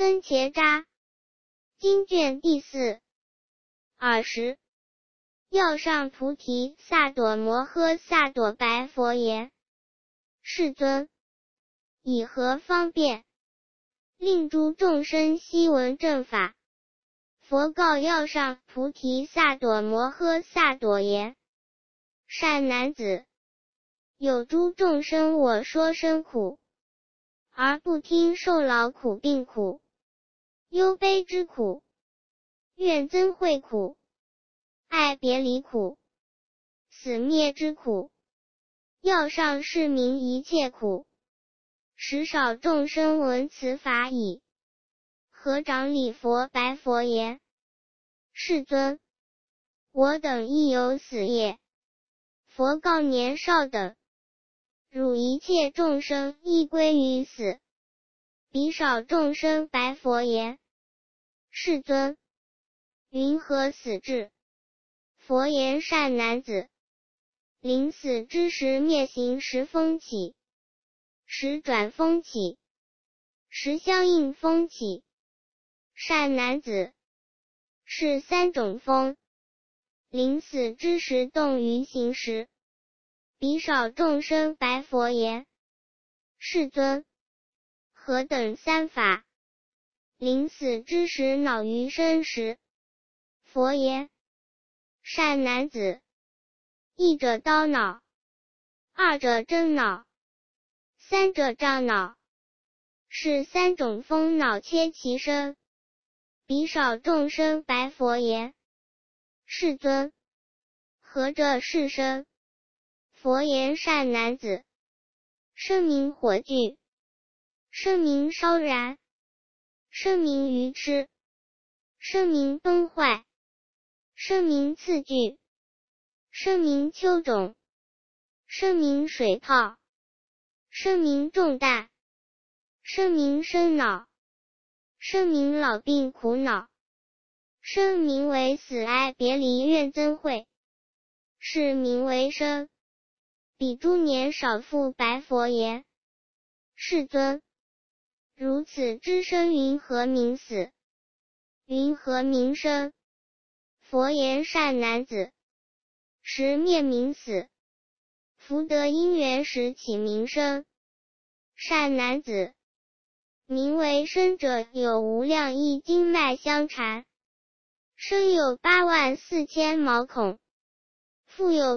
分茄渣。经卷第4。尔时，要上菩提萨埵摩诃萨埵白佛言：世尊，以何方便，令诸众生悉闻正法？佛告要上菩提萨埵摩诃萨埵言：善男子，有诸众生我说生苦，而不听受劳苦、病苦、忧悲之苦、怨憎会苦、爱别离苦、死灭之苦，要上是名一切苦。时少众生闻此法已。合掌礼佛白佛言：世尊，我等亦有死业。佛告年少等：汝一切众生亦归于死。彼少众生白佛言：世尊，云何死至？佛言：善男子，临死之时灭行时风起，时转风起，时相应风起。善男子，是3种风。临死之时动于行时。彼少众生白佛言：世尊，何等3法？临死之时恼于身时。佛言：善男子，一者刀恼，二者针恼，三者杖恼，是3种风恼切其身。彼少众生白佛言：世尊，何者是身？佛言：善男子，身名火炬，身名烧燃，身名愚痴，身名崩坏，身名刺炬，身名丘种，身名水泡，身名重担，身名生恼，身名老病苦恼，身名为死爱别离怨憎会，是名为身。彼诸年少复白佛言：世尊，如此之身云何名死？云何名生？佛言：善男子，时灭名死，福德因缘时起名生。善男子，名为生者有无量亿经脉相缠，生有84000毛孔，复有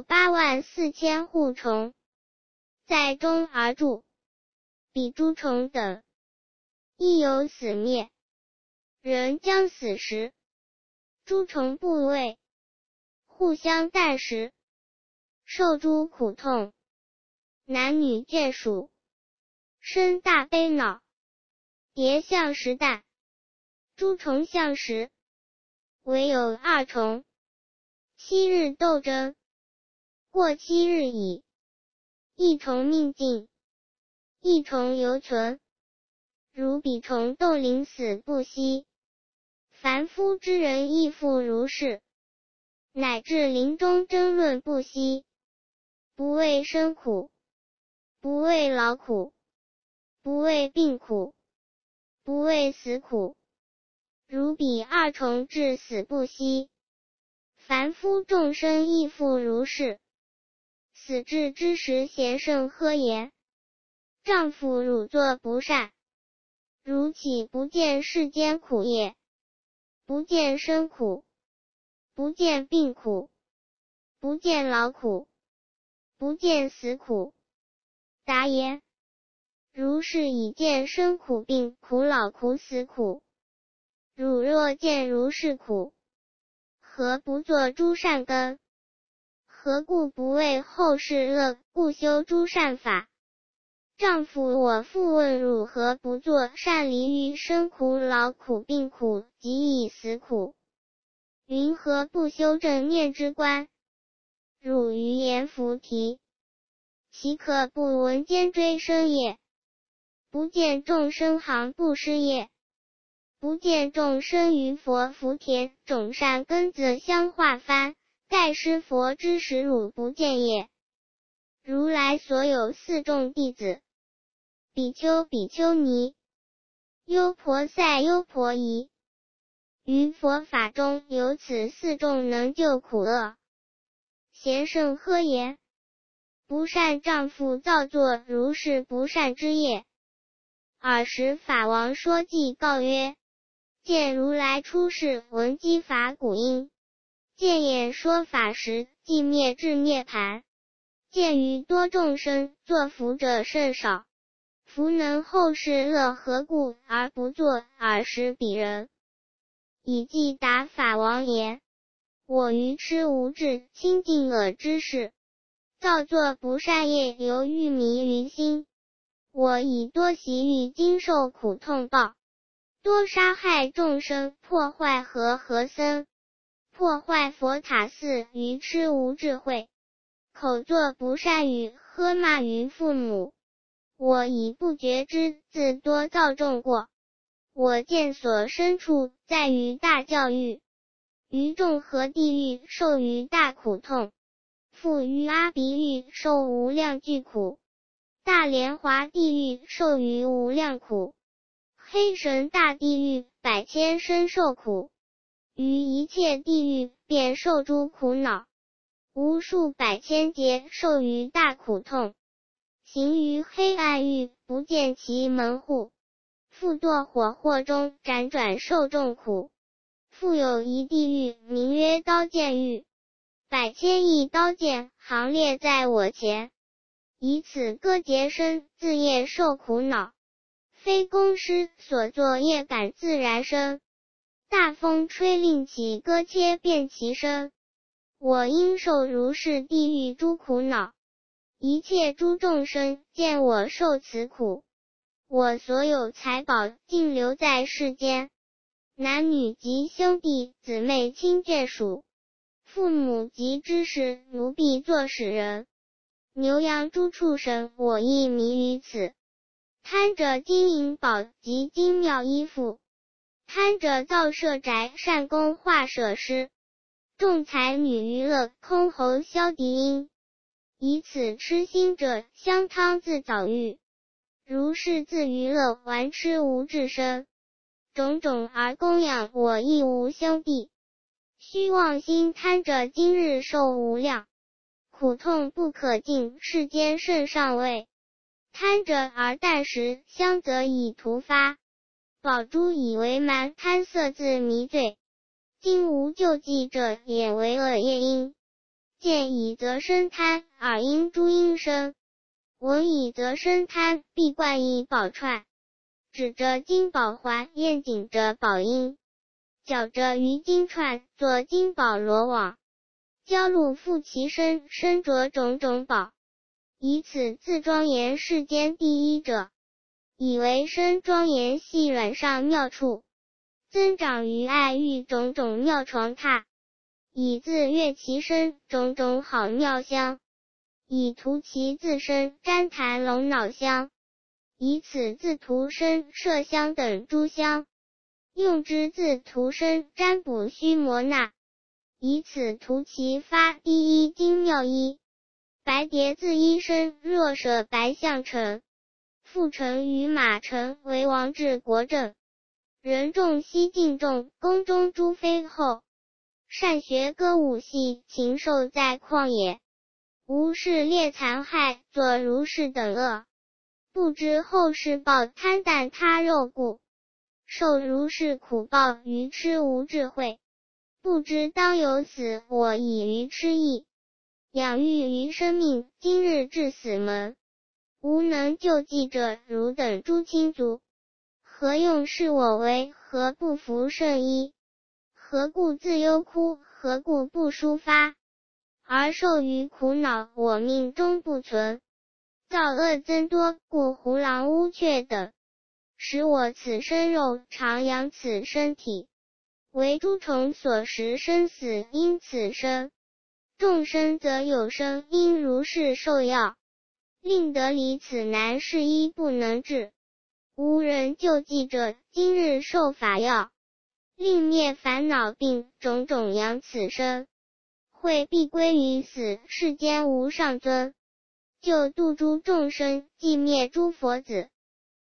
84000护虫，在中而住。彼诸虫等，亦有死灭。人将死时，诸虫部位互相啖食，受诸苦痛。男女眷属，生大悲恼，蝶相食啖，诸虫相食，唯有2虫。7日斗争，过7日矣，一虫命尽，一虫犹存。如彼虫斗临死不息，凡夫之人亦复如是，乃至临终争论不息，不畏生苦，不畏劳苦，不畏病苦，不畏死苦。如彼2虫至死不息，凡夫众生亦复如是。死至之时，贤圣呵言：丈夫汝作不善，汝岂不见世间苦业？不见生苦，不见病苦，不见劳苦，不见死苦。答言：如是已见生苦、病苦、劳苦、死苦。汝若见如是苦，何不作诸善根？何故不为后世乐，故修诸善法？丈夫，我复问汝，何不作善离于生苦、劳苦、病苦及以死苦？云何不修正念之观？汝于言菩提，岂可不闻间追生业？不见众生行布施业，不见众生于佛福田种善根子相化幡，盖施佛之时，汝不见也。如来所有4众弟子，比丘、比丘尼， 优婆塞、优婆夷。于佛法中有此四众能救苦厄。贤圣呵言：不善丈夫造作如是不善之业。尔时法王说偈告曰：见如来出世，闻机法鼓音。见演说法时，寂灭至涅盘。见于多众生，作福者甚少。福能后世乐何故而不作？尔时彼人以偈答法王言：我愚痴无智，亲近恶之事，造作不善业，由欲迷于心。我以多习欲，今受苦痛报。多杀害众生，破坏和僧，破坏佛塔寺，愚痴无智慧。口作不善语，呵骂于父母。我以不觉知，自多造众过。我见所身处，在于大教育。于众和地狱，受于大苦痛。复于阿鼻狱，受无量巨苦。大莲华地狱，受于无量苦。黑神大地狱，百千生受苦。于一切地狱，便受诸苦恼。无数百千劫，受于大苦痛。行于黑暗狱，不见其门户。复堕火惑中，辗转受众苦。复有一地狱，名曰刀剑狱。百千亿刀剑，行列在我前。以此割截身，自业受苦恼。非公师所作业感自然生。大风吹令起，割切变其身。我应受如是地狱诸苦恼。一切诸众生见我受此苦，我所有财宝尽留在世间。男女及兄弟姊妹亲眷属，父母及知识奴婢作使人，牛羊诸畜生，我亦迷于此。贪者金银宝及精妙衣服，贪者造舍宅善功画舍施，众才女娱乐空侯箫笛音。以此痴心者，香汤自早欲。如是自娱乐，玩痴无智身。种种而供养我亦无兄弟。虚妄心贪者，今日受无量苦痛不可尽，世间甚上位。贪者而啖食香则以徒发，宝珠以为蛮，贪色自迷醉。今无救济者，也为恶业因。见已则生贪，耳因诸因生。闻已则生贪，必冠以宝串。指着金宝环，验颈者宝音。脚着于金串，作金宝罗网。交露覆其身，身着种种宝。以此自庄严世间第一者，以为身庄严系软上妙处，增长于爱欲种种妙床榻。以自悦其身，种种好妙香。以涂其自身，旃檀龙脑香。以此自涂身，麝香等诸香。用之自涂身，占卜须摩那。以此涂其发，第一精妙衣。白蝶自衣身，若舍白象成。复乘于马乘，为王治国政。人众悉敬重，宫中诸妃后。善学歌舞戏，禽兽在旷野。无事猎残害，作如是等恶。不知后世报，贪啖他肉故。受如是苦报，愚痴无智慧。不知当有死，我以愚痴意。养育于生命，今日至死门。无能救济者，汝等诸亲族。何用是我为？何不服圣医？何故自忧哭？何故不抒发？而受于苦恼，我命终不存。造恶增多，故胡狼乌雀等，使我此身肉，常养此身体。为诸虫所食，生死因此生。众生则有生，因如是受药，令得离此难事医不能治。无人救济者，今日受法药，令灭烦恼病，种种养此身。会必归于死，世间无上尊。救度诸众生，寂灭诸佛子。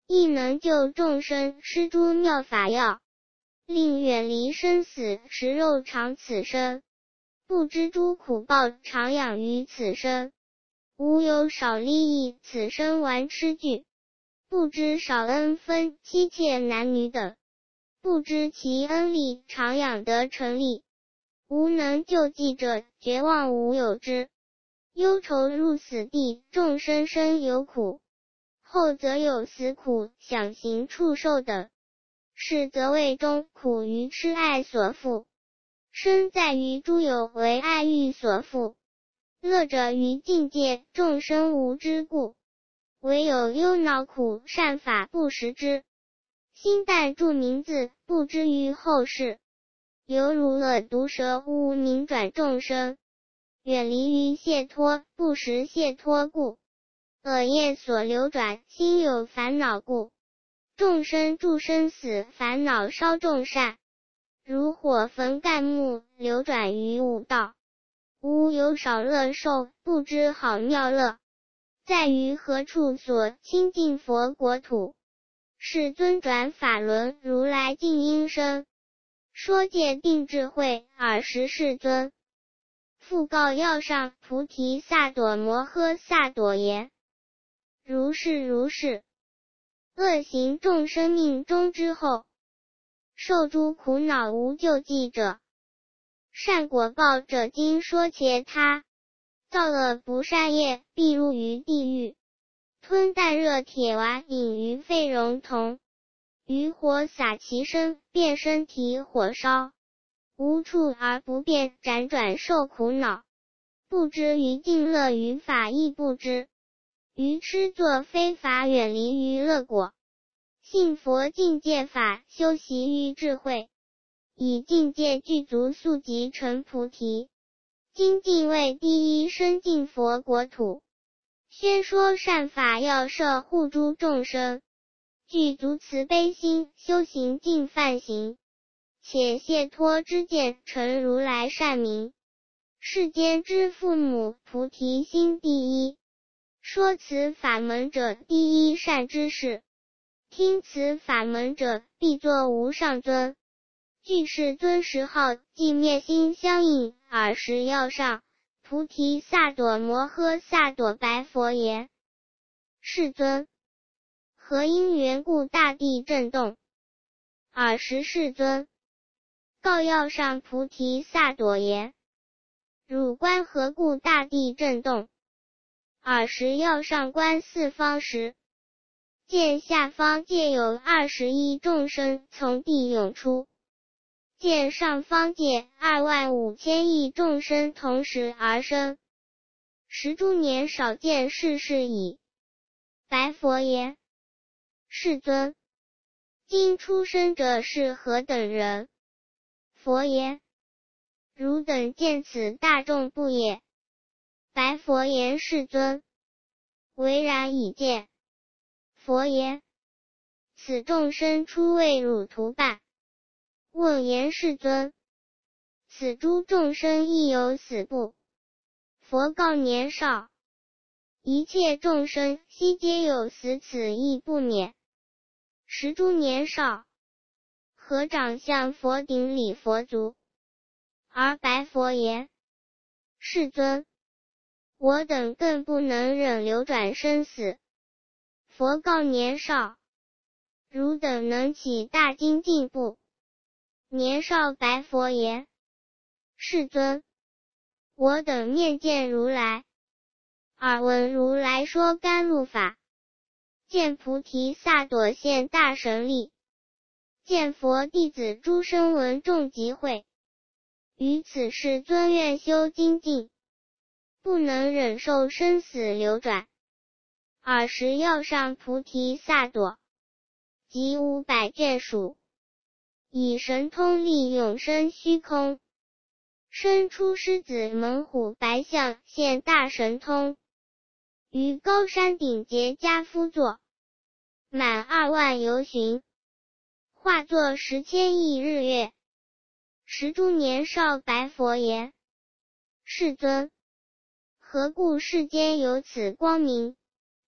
亦能救众生施诸妙法药，令远离生死，食肉尝此生。不知诸苦报常养于此生，无有少利益此生玩痴惧。不知少恩分妻妾男女等，不知其恩力常养得成立。无能救济者，绝望无有之。忧愁入死地，众生生有苦，后则有死苦，想行畜兽等。是则为中苦于痴爱所缚，生在于诸有为爱欲所缚。乐者于境界，众生无知故。唯有忧恼苦善法不识之，心淡著名字，不知于后世。犹如恶毒蛇无名转众生，远离于解脱，不识解脱故。恶业所流转，心有烦恼故。众生住生死，烦恼烧众善，如火焚干木，流转于五道。无有少乐受，不知好妙乐。在于何处所亲近佛国土？世尊转法轮，如来静音声，说戒定智慧，尔时世尊复告要上菩提萨埵摩诃萨埵言：如是如是。恶行众生命中之后，受诸苦恼无救济者，善果报者今说且他。造恶不善业，必入于地狱，吞啖热铁瓦，饮于沸熔铜，于火撒其身，便身体火烧，无处而不变，辗转受苦恼。不知于境乐于法亦不知，愚痴作非法，远离于乐果。信佛境界法，修习于智慧，以境界具足，速即成菩提。精进为第一生进佛国土，宣说善法要摄护诸众生，具足慈悲心，修行尽梵行，且解脱之见，成如来善名。世间之父母，菩提心第一。说此法门者，第一善知识。听此法门者，必作无上尊。具世尊十号，即灭心相应，尔时要上菩提萨埵摩诃萨埵白佛言：世尊，何因缘故大地震动？尔时世尊告要上菩提萨埵言：汝观何故大地震动？尔时要上观四方时，见下方界有21众生从地涌出，见上方界25000亿众生同时而生。十诸年少见世事矣。白佛言：世尊，今出生者是何等人？佛言：汝等见此大众不也？白佛言：世尊，唯然已见。佛言：此众生初为汝图伴。问言：世尊，此诸众生亦有死不？佛告年少，一切众生悉皆有死，此亦不免。十诸年少，合掌向佛顶礼佛足，而白佛言：世尊，我等更不能忍流转生死。佛告年少：汝等能起大精进不？年少白佛言：世尊，我等面见如来，耳闻如来说甘露法，见菩提萨埵现大神力，见佛弟子诸声闻众集会，于此世尊愿修精进，不能忍受生死流转。尔时要上菩提萨埵，集500眷属，以神通力永生虚空，生出狮子猛虎白象，现大神通，于高山顶结跏趺坐，满2万由旬，化作10千亿日月。十诸年少白佛言：世尊，何故世间有此光明？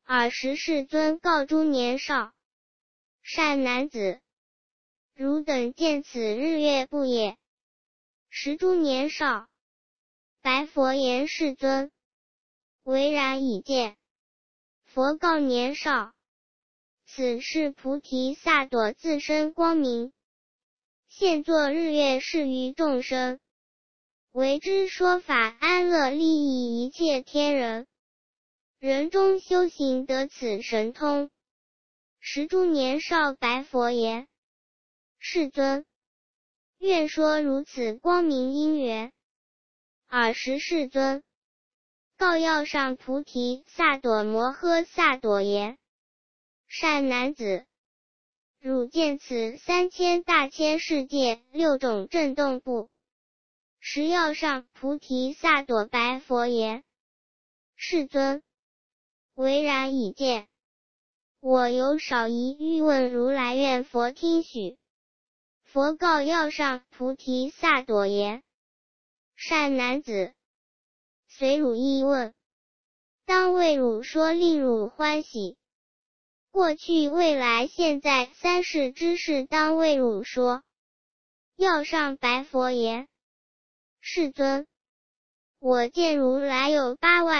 尔时世尊告诸年少善男子，汝等见此日月不也？时诸年少白佛言：世尊，唯然已见。佛告年少：此是菩提萨埵自身光明，现作日月示于众生，为之说法安乐利益一切天人。人中修行得此神通。时诸年少白佛言：世尊，愿说如此光明因缘。尔时世尊告要上菩提萨埵摩诃萨埵言：善男子，汝见此3000大千世界6种震动不？时要上菩提萨埵白佛言：世尊，唯然已见。我有少疑欲问如来，愿佛听许。佛告要上菩提萨埵言：善男子，随汝意问，当为汝说，令汝欢喜。过去未来现在三世之事，当为汝说。要上白佛言：世尊，我见如来有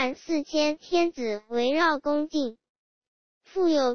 84000天子围绕恭敬，复有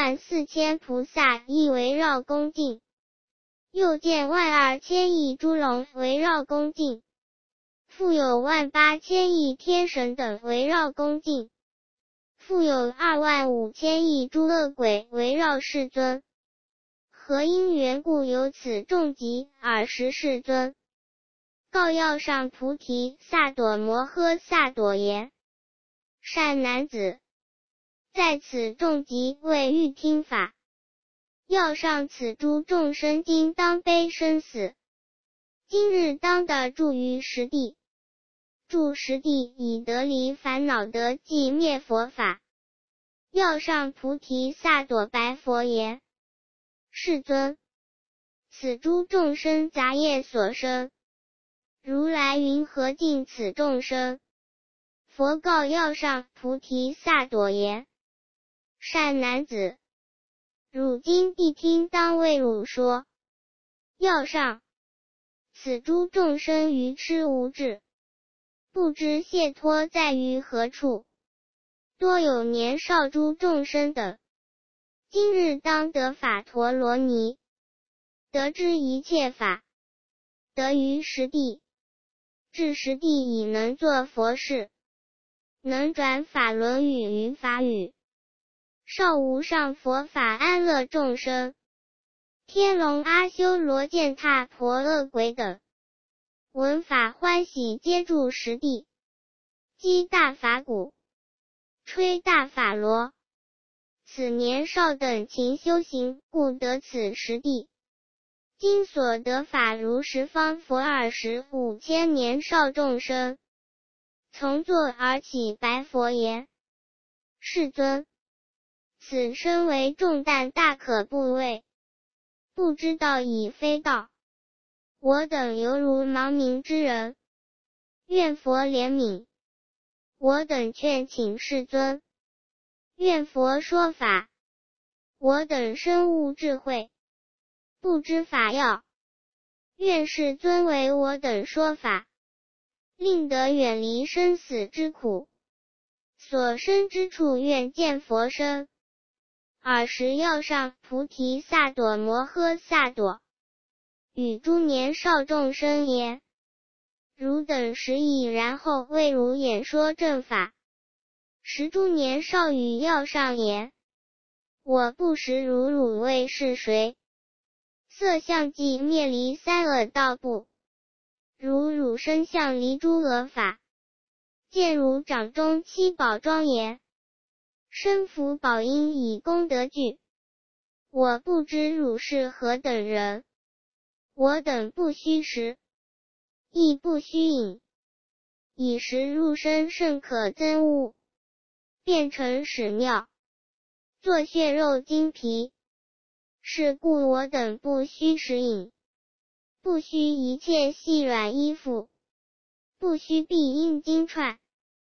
84000菩萨亦围绕恭敬，又见12000亿诸龙围绕恭敬，复有18000亿天神等围绕恭敬，复有25000亿诸恶鬼围绕世尊。何因缘故有此众集？尔时世尊告要上菩提萨埵摩诃萨埵言：善男子，在此众集为欲听法，要上此诸众生今当悲生死，今日当得住于实地，住实地以得离烦恼，得寂灭佛法。要上菩提萨埵白佛言：世尊，此诸众生杂业所生，如来云何尽此众生？佛告要上菩提萨埵言：善男子，汝今谛听，当为汝说。要上，此诸众生愚痴无智，不知解脱在于何处，多有年少诸众生等，今日当得法陀罗尼，得知一切法，得于实地，至实地已能作佛事，能转法轮语于法语，少无上佛法安乐众生。天龙阿修罗践踏婆恶鬼等，闻法欢喜，皆住实地，击大法鼓，吹大法螺。此年少等勤修行，故得此实地。今所得法如十方佛25,000年少众生，从座而起，白佛言：世尊，此身为重担，大可怖畏，不知道已非道，我等犹如盲冥之人，愿佛怜悯。我等劝请世尊，愿佛说法。我等深悟智慧，不知法要，愿世尊为我等说法，令得远离生死之苦。所生之处，愿见佛身。尔时要上菩提萨埵摩诃萨埵与诸年少众生言：汝等时已，然后为汝演说正法。时诸年少语要上言：我不识汝为是谁？色相即灭离三恶道不？汝身相离诸恶法，见汝掌中七宝庄严，身服宝音以功德具。我不知汝是何等人，我等不虚食，亦不虚饮，以食入身，甚可憎恶，变成屎尿，作血肉筋皮。是故我等不虚食饮，不虚一切细软衣服，不虚必应金串，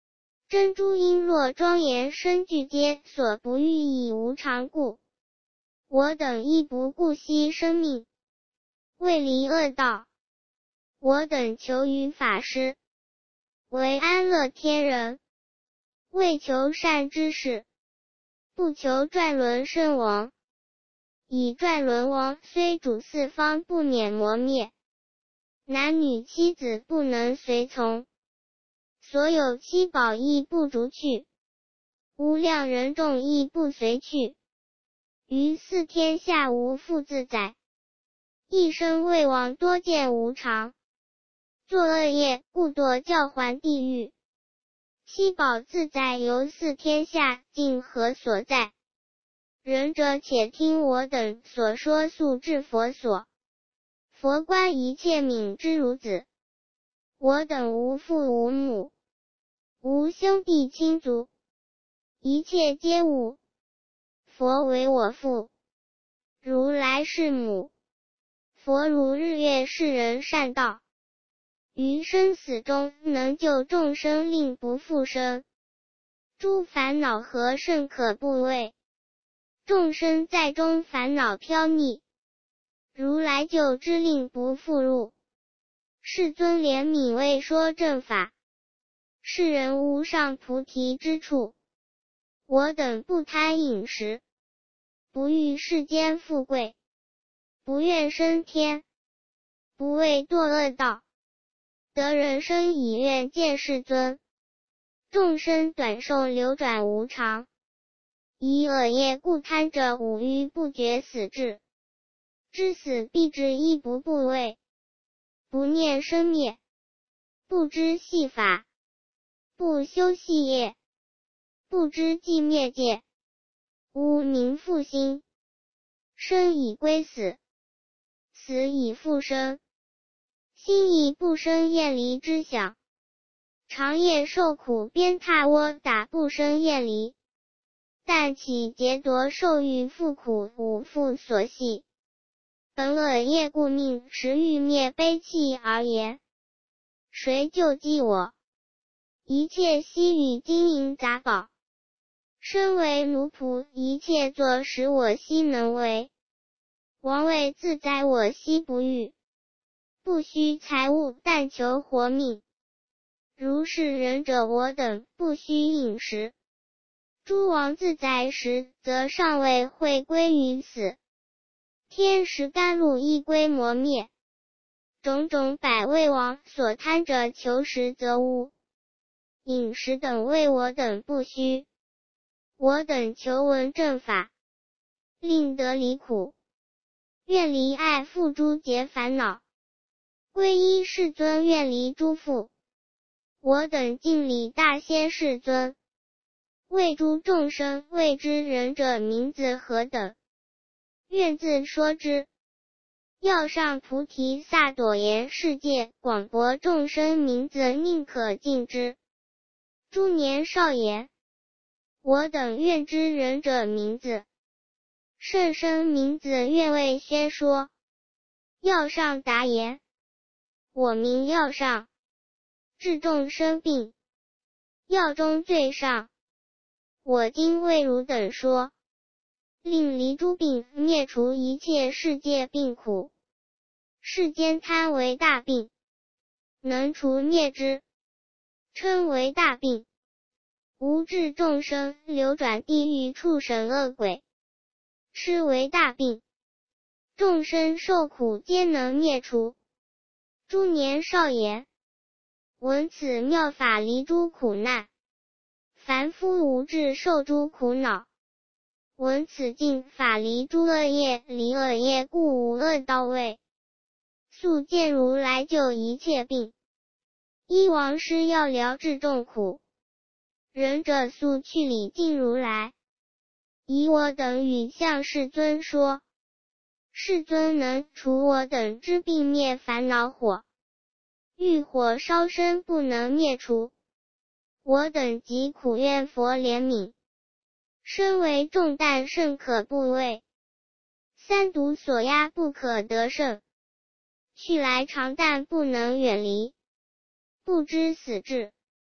珍珠璎珞庄严身具皆所不欲以无常故，我等亦不顾惜生命，为离恶道。我等求于法师，为安乐天人，为求善知识，不求转轮圣王。以转轮王虽主四方不免磨灭，男女妻子不能随从，所有七宝亦不逐去，无量人众亦不随去，于四天下无复自在。一生为王多见无常，作恶业故堕教还地狱。七宝自在游四天下，竟何所在？仁者且听我等所说速至佛所。佛观一切泯之如子，我等无父无母，无兄弟亲族，一切皆无。佛为我父，如来是母。佛如日月示人善道，于生死中能救众生，令不复生。诸烦恼何甚可怖畏？众生在中烦恼飘溺，如来救之，令不复入。世尊怜悯为说正法，世人无上菩提之处。我等不贪饮食，不欲世间富贵，不愿升天，不为堕恶道，得人生以愿见世尊。众生短寿流转无常，以恶业故贪者五欲不觉死至，知死必至亦不怖畏，不念生灭，不知细法，不修细业，不知寂灭界，无明复心，生以归死，死以复生，心以不生厌离之想，长夜受苦鞭挞窝打不生厌离，但起劫夺受欲复苦五复所系。本恶业故命时欲灭悲泣而言，谁救济我？一切悉与金银杂宝，身为奴仆，一切作使我悉能为。王位自在我悉不欲，不需财物，但求活命。如是人者，我等不需饮食。诸王自在时，则尚未会归于死。天时甘露亦归磨灭，种种百味王所贪者求食则无，饮食等为我等不需。我等求闻正法，令得离苦，愿离爱缚诸结烦恼，皈依世尊，愿离诸缚。我等敬礼大仙世尊，为诸众生未知仁者名字何等，愿自说之。要上菩提萨埵言世界广博众生名字，宁可尽之。诸年少言，我等愿知仁者名字，甚深名字愿为宣说。要上答言，我名要上，治众生病，药中最上。我今为汝等说，令离诸病，灭除一切世界病苦。世间贪为大病，能除灭之，嗔为大病，无治众生流转地狱畜生恶鬼。痴为大病，众生受苦皆能灭除。诸年少言，闻此妙法离诸苦难，凡夫无智受诸苦恼。闻此净法离诸恶业，离恶业故无恶道位。速见如来救一切病，依王师要疗治众苦。仁者速去礼敬如来，以我等语向世尊说。世尊能除我等之病，灭烦恼火。欲火烧身不能灭除，我等疾苦愿佛怜悯。身为重担甚可怖畏，三毒所压不可得胜。去来长担不能远离，不知死志，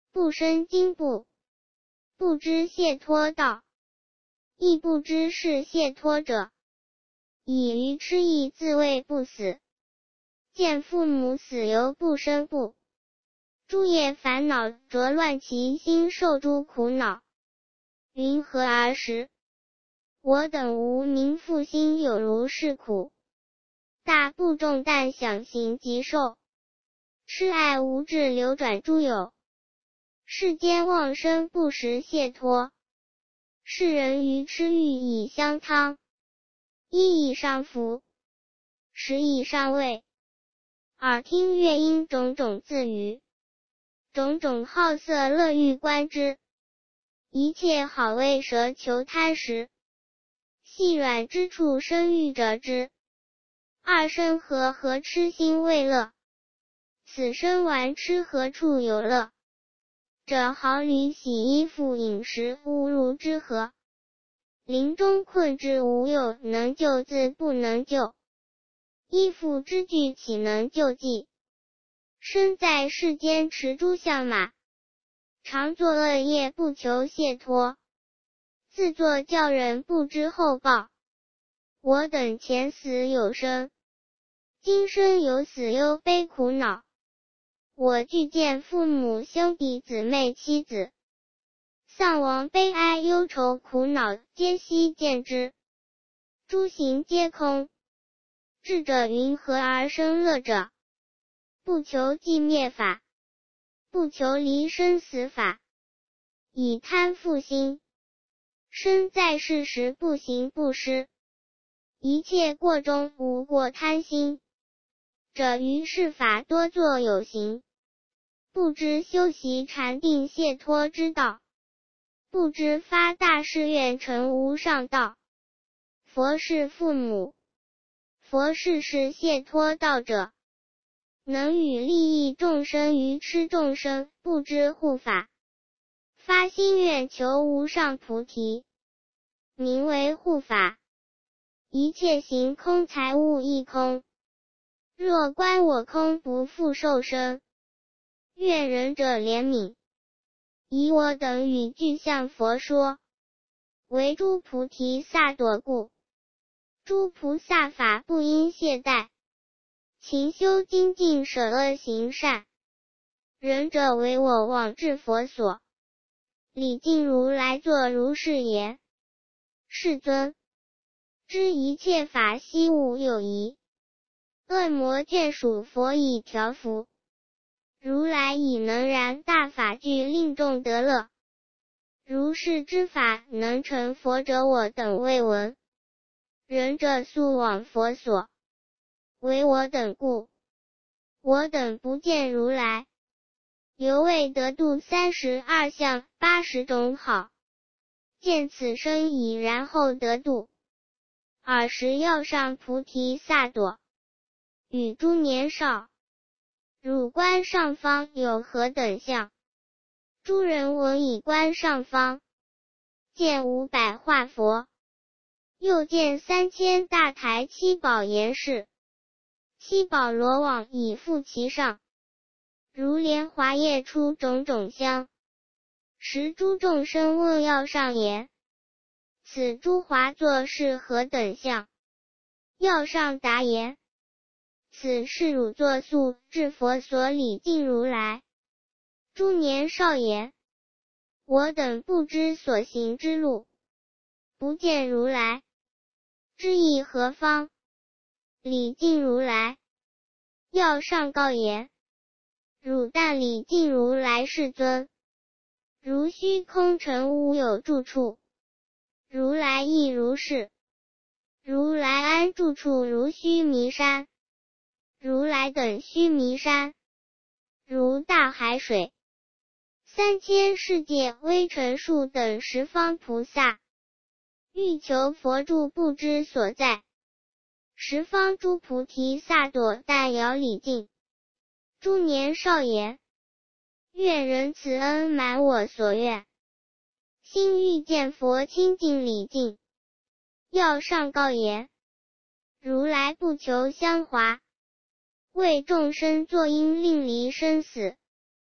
不生惊怖，不知解脱道，亦不知是解脱者，以愚痴意自谓不死，见父母死犹不生怖，诸业烦恼着乱其心，受诸苦恼。云何而食？我等无明复心有如是苦，大不重担想行即受，痴爱无智流转诸有，世间妄生不识解脱，世人愚痴欲以相汤，一以上服，十以上味，耳听乐音种种自娱，种种好色乐欲观之，一切好味舌求贪食，细软之处生欲者之，二生何痴心为乐？此生玩痴何处有乐？者好履洗衣服饮食侮辱之何？临终困之无有能救自不能救，衣服之具岂能救济？身在世间持诸相马，常作恶业不求解脱，自作教人不知后报。我等前死有生，今生有死忧悲苦恼。我俱见父母兄弟姊妹妻子，丧亡悲哀忧愁苦恼，皆悉见之。诸行皆空。智者云何而生乐者？不求寂灭法，不求离生死法，以贪覆心，身在世时不行不施，一切过中无过贪心者，于世法多作有行，不知修习禅定解脱之道，不知发大誓愿成无上道。佛是父母，佛是解脱道者，能与利益众生愚痴众生不知护法，发心愿求无上菩提，名为护法。一切行空财物亦空，若观我空不复受生，愿仁者怜悯，以我等语具向佛说，为诸菩提萨埵故。诸菩萨法不应懈怠，勤修精进舍恶行善，仁者为我往至佛所，礼敬如来作如是言。世尊，知一切法悉无有疑，恶魔眷属佛以调伏，如来以能然大法具令众得乐，如是之法能成佛者我等未闻，仁者速往佛所，为我等故，我等不见如来，犹未得度32相80种好，见此生已然后得度。尔时要上菩提萨埵，与诸年少，汝观上方有何等相？诸人闻已观上方，见500化佛，又见3000大台七宝严饰，七宝罗网已覆其上，如莲华叶出种种香。时诸众生问要上言：此诸华座是何等相？要上答言：此是汝作速至佛所礼敬如来。诸年少言：我等不知所行之路，不见如来，知意何方？礼敬如来。要上告言：汝但礼敬如来世尊，如虚空尘无有住处，如来亦如是。如来安住处如须弥山，如来等须弥山，如大海水。3000世界微尘数等十方菩萨，欲求佛住不知所在。十方诸菩提萨埵但摇礼敬。诸年少言：愿仁慈恩满我所愿，心欲见佛清净礼敬。要上告言：如来不求香华，为众生作因令离生死，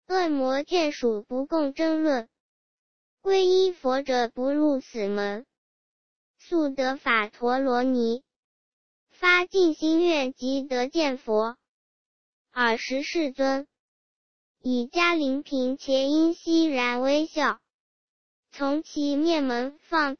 恶魔眷属不共争论，皈依佛者不入死门。速得法陀罗尼，发尽心愿即得见佛。尔时世尊以迦陵频且因息然微笑，从其面门放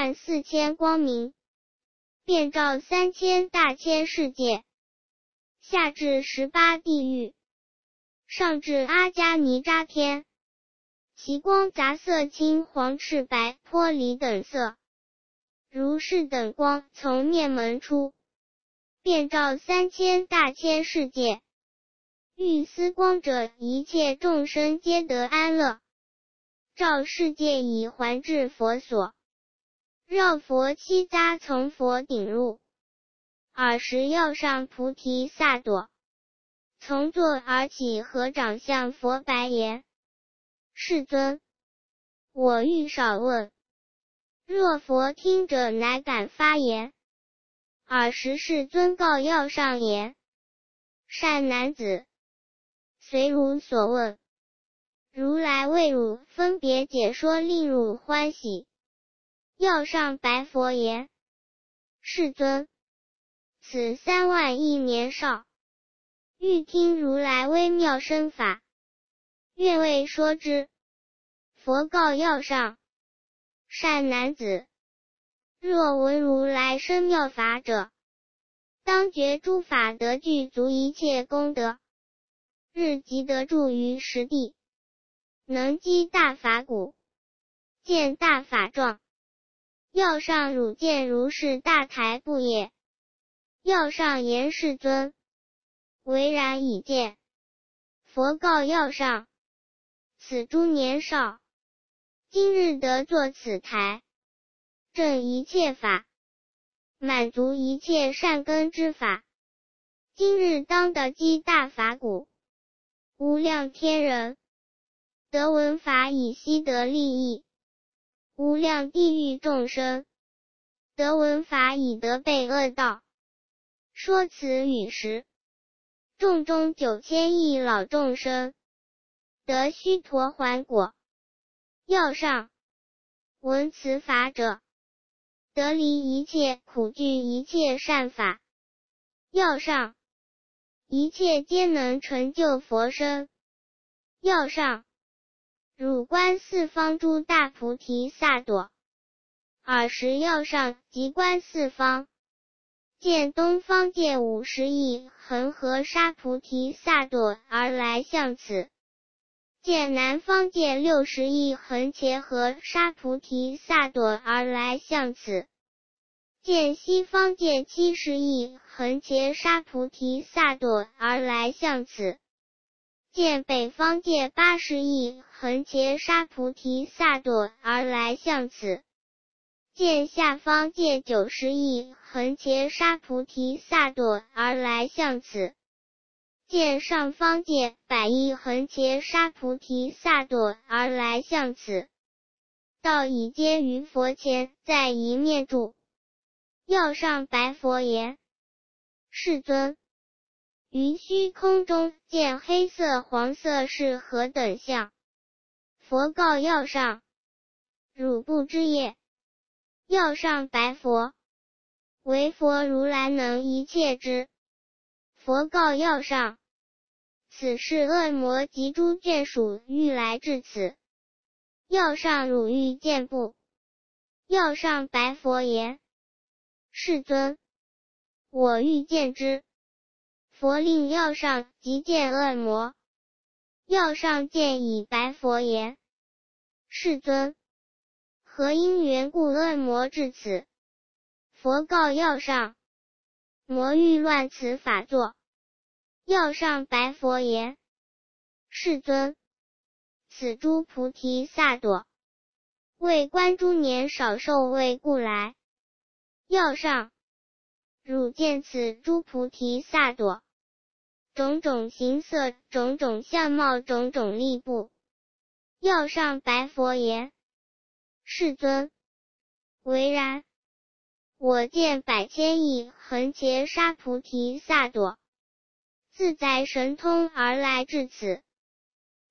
84000光明，遍照3000大千世界，下至18地狱，上至阿迦尼扎天，其光杂色青黄赤白玻璃等色，如是等光从面门出，遍照3000大千世界。欲思光者，一切众生皆得安乐。照世界以还至佛所，绕佛七匝从佛顶入。尔时要上菩提萨埵从座而起，合掌向佛白言：世尊，我欲少问，若佛听者，乃敢发言。尔时世尊告要上言：善男子，随汝所问，如来为汝分别解说，令汝欢喜。要上白佛言：世尊，此3万亿年少，欲听如来微妙深法，愿为说之。佛告要上：善男子，若闻如来深妙法者，当觉诸法得具足一切功德，日即得住于实地，能击大法鼓，见大法状。要上汝见如是大台不也？要上言：世尊，唯然已见。佛告要上：此诸年少，今日得作此台，证一切法，满足一切善根之法。今日当得击大法鼓，无量天人得闻法以悉得利益，无量地狱众生得闻法以得备恶道。说此语时，众中9000亿老众生得须陀洹果。要上闻此法者，得离一切苦具一切善法。要上一切皆能成就佛身。要上汝观四方诸大菩提萨埵。尔时要上即观四方，见东方界50亿恒河沙菩提萨埵而来向此，见南方界60亿恒伽河沙菩提萨埵而来向此，见西方界70亿恒伽沙菩提萨埵而来向此，见北方界80亿恒伽沙菩提萨埵而来向此，见下方界90亿恒伽沙菩提萨埵而来向此，见上方界100亿恒伽沙菩提萨埵而来向此。道已皆于佛前，在一面住。要上白佛言：世尊，于虚空中见黑色黄色是何等相？佛告要上：汝不知也。要上白佛：唯佛如来能一切知。佛告要上：此是恶魔及诸眷属欲来至此。要上汝欲见不？要上白佛言：世尊，我欲见之。佛令要上即见恶魔。要上见以白佛言：世尊，何因缘故恶魔至此？佛告要上：魔欲乱此法座。要上白佛言：世尊，此诸菩提萨埵，为观诸年少受位故来。要上，汝见此诸菩提萨埵，种种形色，种种相貌，种种力部。要上白佛言：世尊，唯然。我见100千亿恒伽沙菩提萨埵，自在神通而来至此。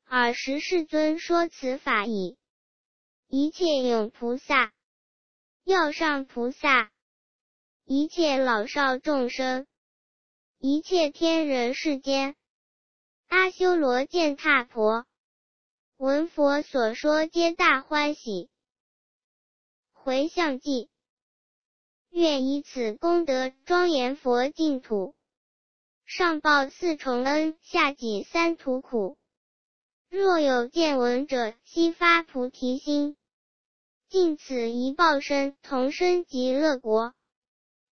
尔时世尊说此法已，一切有菩萨、药上菩萨、一切老少众生、一切天人世间、阿修罗见踏婆，闻佛所说皆大欢喜。回向偈，愿以此功德庄严佛净土，上报四重恩，下济三途苦。若有见闻者，悉发菩提心，尽此一报身，同生极乐国。